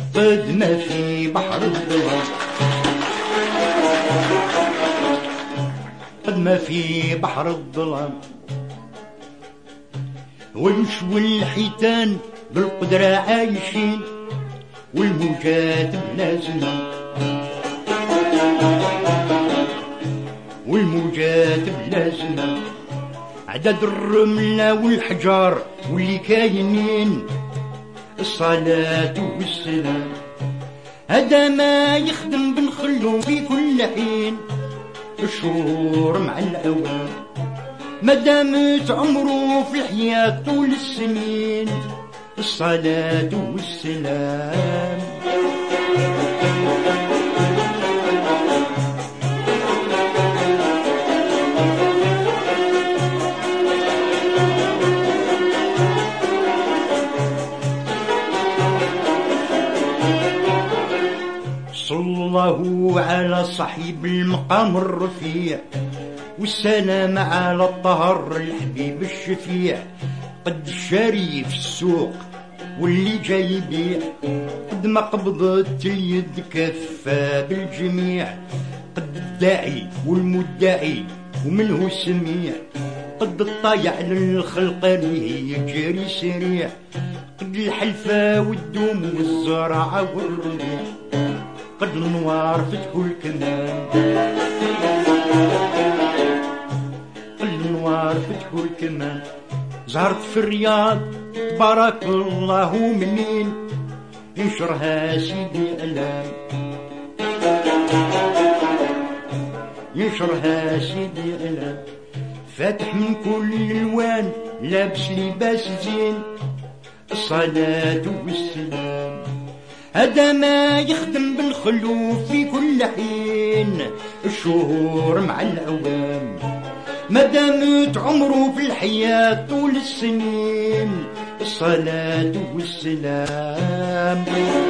قد ما في بحر الظلام، قد ما في بحر الظلام، والمش والحيتان بالقدرة عايشين، والموجات بلازمة، والموجات بلازمة، عدد الرملة والحجار واللي كاينين، الصلاة والسلام. هذا ما يخدم بنخلو في كل حين، الشهور مع الأوان، مدامت عمره في الحياة طول السنين، الصلاة والسلام. صلى الله على صاحب المقام الرفيع، والسلام على الطهر الحبيب الشفيع، قد الشاري في السوق واللي جاي يبيع، قد ما قبضت اليد كفة بالجميع، قد الداعي والمدعي ومنه سميع، قد الطايع للخلق اللي يجري سريع، قد الحلفة والدوم والزرع والربيع، قد النوار فتحوا الكمان، قد النوار فتحوا الكمان. زهرت في الرياض تبارك الله منين، ينشرها سيدي ألام، ينشرها سيدي ألام، فاتح من كل الألوان لابس لباس زين، الصلاة والسلام. هذا ما يخدم بالخلو في كل حين، الشهور مع الأوام، مدامت عمره في الحياة طول السنين، الصلاة والسلام.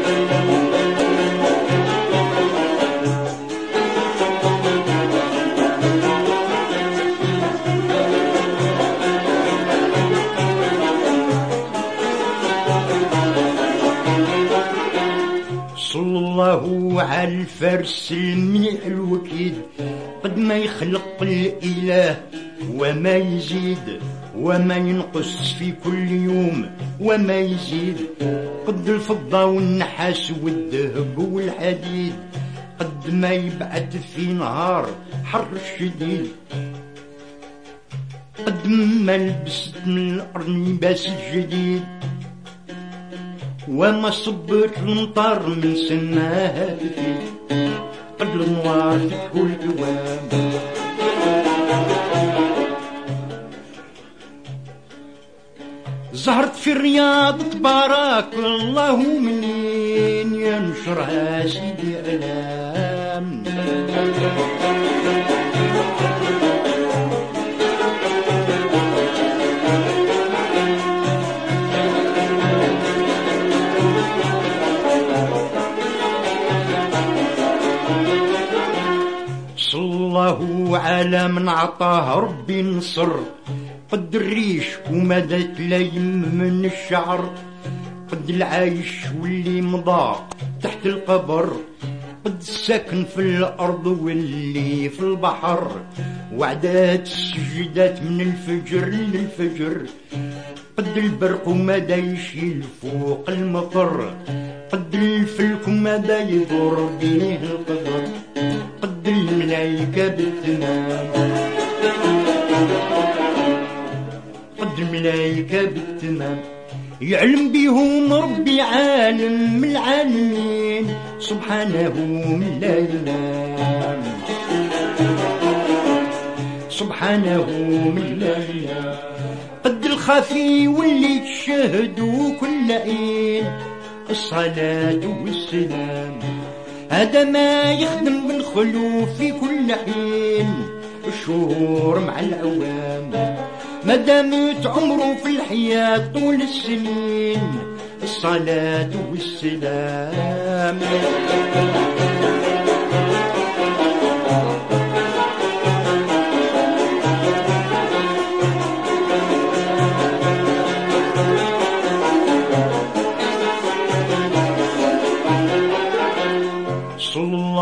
صلى الله على الفارس المنيع الوكيد، قد ما يخلق الإله وما يزيد وما ينقص في كل يوم وما يزيد، قد الفضة والنحاس والذهب والحديد، قد ما يبعث في نهار حر الشديد، قد ما لبست من الأرض لباس الجديد، وما صبت المطر من سناها تفيد، قد النوار فتحوا الأبواب، زهرت في الرياض تبارك الله منين، ينشرها سيدي ألام. صلى الله على من عطاه ربي نصر، قد الريش ومدى تلايم من الشعر، قد العايش واللي مضى تحت القبر، قد الساكن في الأرض واللي في البحر، وعدات السجدات من الفجر للفجر، قد البرق ومدى يشيل فوق المطر، قد الفلك ومدى يدور بيه القدر، قد الملايكة بالتمام، قد الملايكة بالتمام، يعلم بيهم ربي عالم من العالمين، سبحانه من لا ينام، سبحانه من لا ينام، قد الخفي واللي تشهدوا كل عين، الصلاة والسلام. هذا ما يخدم بالخلو في كل حين، الشهور مع الأوام، مدامت عمره في الحياة طول السنين، الصلاة والسلام.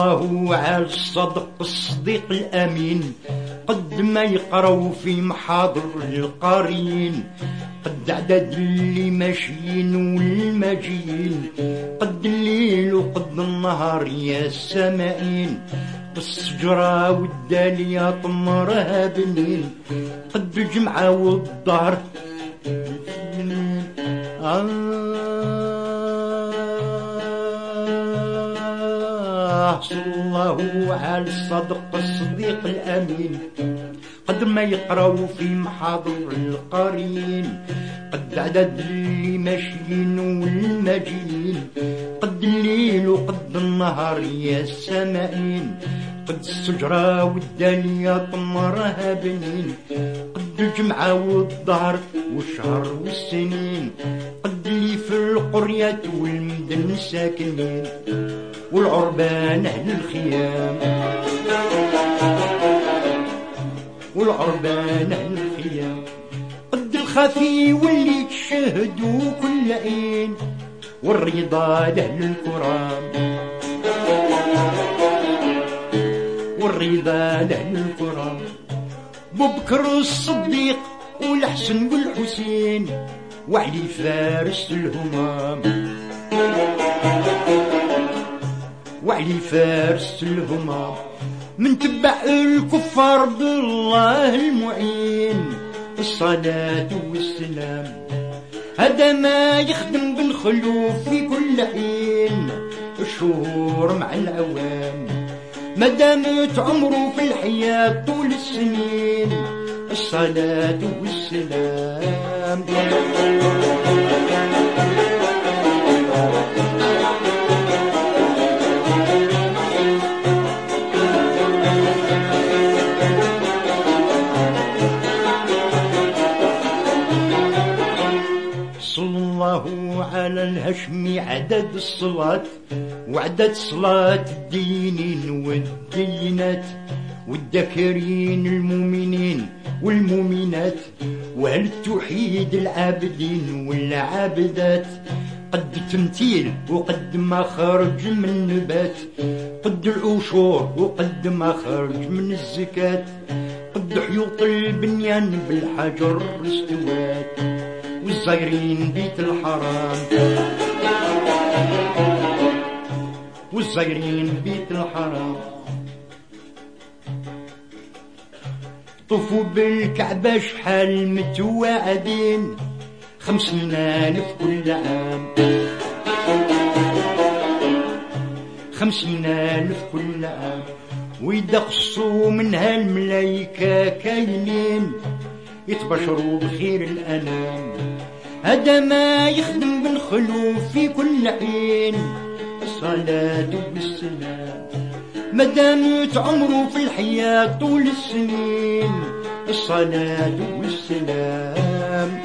الله على الصدق الصديق الأمين، قد ما يقرأوا في محاضر القارئين، قد عدد اللي ماشيين والماجيين، قد الليل وقد النهار يا السمائين، قد الشجرة والدالية طمرها بنين، قد الجمعة والظهر صلى الله على الصدق الصديق الأمين، قد ما يقرأوا في محاضر القارئين، قد عدد اللي ماشيين والماجيين، قد الليل وقد النهار يا السمائين، قد الشجرة والدالية طمرها بنين، قد الجمعة والظهر والشهر والسنين، قد اللي في القرية والمدن ساكنين، والعربان أهل الخيام، والعربان أهل الخيام، قد الخفي واللي تشهدوا كل عين، والرضا لأهل الكرام، والرضا لأهل الكرام، ببكر الصديق والحسن والحسين، وعلي فارس الهمام، وعلي فارس الهمام، من تبع الكفار بالله المعين، الصلاة والسلام. هذا ما يخدم بن خلوف في كل حين، الشهور مع الأوام، ما دامت عمره في الحياة طول السنين، الصلاة والسلام. صلى الله على الهشمي عدد الصلاة، وعدد صلاة الدينين والدينات، والذاكرين المؤمنين والمؤمنات، وأهل التوحيد العابدين والعابدات، قد التمثيل وقد ما خرج من نبات، قد العشور وقد ما خرج من الزكاة، قد حيوط البنيان بالحجر استوات، والزايرين بيت الحرام، والزايرين بيت الحرام، طوفوا بالكعبة شحال متواعدين، 50,000 كل عام، 50,000 كل عام، وإذا قصوا منها الملايكة كاينين، يتبشروا بخير الأنام. هذا ما يخدم بن خلوف في كل حين، الصلاة والسلام، ما دامت عمره في الحياة طول السنين، الصلاة والسلام.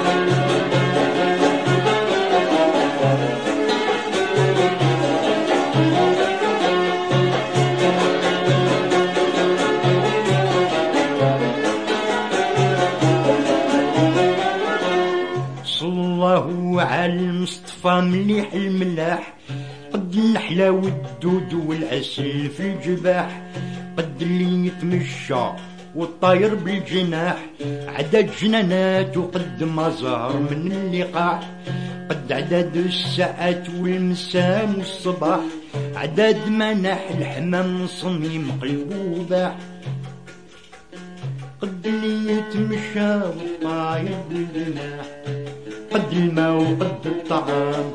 على المصطفى مليح الملاح، قد النحلة والدود والعسل في الجباح، قد اللي يتمشى والطاير بالجناح، عدد جنانات وقد ما زهر من اللقاح، قد عدد الساعات والمسام والصباح، عدد مناح الحمام صميم قلبه باح، قد اللي يتمشى والطاير بالجناح، قد الماء وقد الطعام،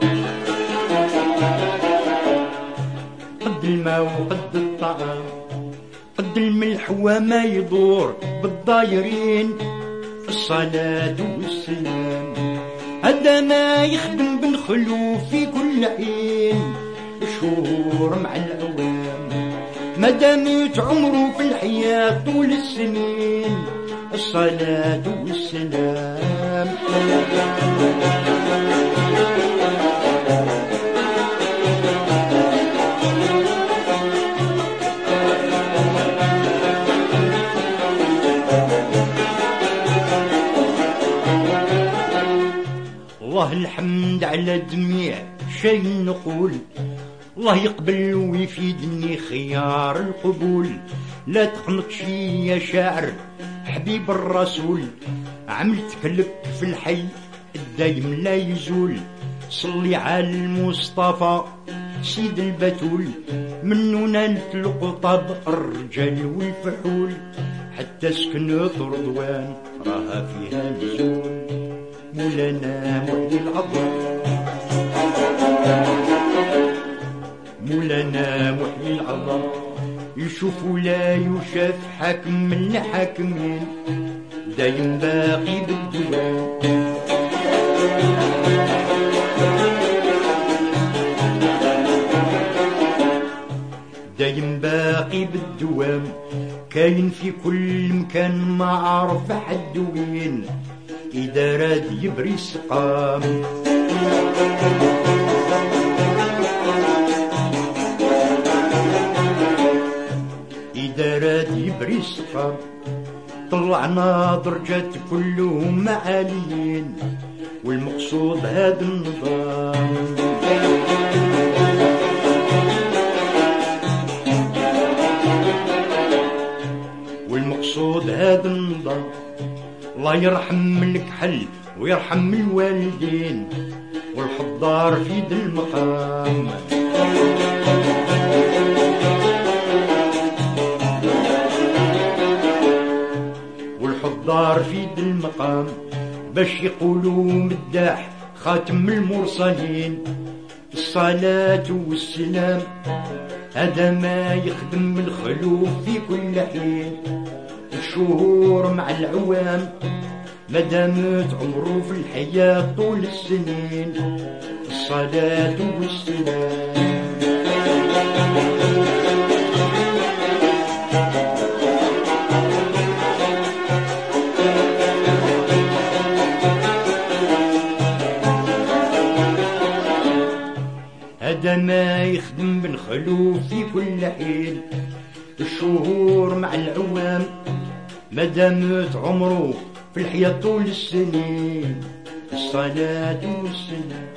قد الماء وقد الطعام، قد الملح وما يدور بالضايرين، الصلاة والسلام. هذا ما يخدم بن خلوف في كل حين، الشهور مع الأوام، ما دامت عمره في الحياة طول السنين، الصلاة والسلام. الله الحمد على جميع شيء نقول، الله يقبل ويفيدني خيار القبول. لا تقنطش يا شاعر حبيب الرسول، عملتك لك في الحي الدايم لا يزول. صلي على المصطفى سيد البتول، منو نالت القطب الرجال والفحول. حتى سكنة رضوان راها فيها نزول. مولانا محيي العظم، مولانا محيي العظم، يشوف ولا يشاف حاكم من الحاكمين، دايم باقي بالدوام. دايم باقي بالدوام، كاين في كل مكان ما عرف حد وين، إذا راد يبري سقام. إذا راد يبري سقام، طلعنا درجات كلهم عاليين، والمقصود هذا النظام. والمقصود هذا النظام. الله يرحم من الكحل ويرحم الوالدين، والحضار في ذا المقام. والحضار في ذا المقام، باش يقولوا مداح خاتم المرسلين. الصلاة والسلام هذا ما يخدم الخلوف في كل حين. الشهور مع العوام مدامت عمره في الحياة طول السنين. الصلاة والسلام. هذا ما يخدم بالخلوف في كل حين. الشهور مع العوام مدامت عمره في الحياة طول السنين. الصلاة والسلام.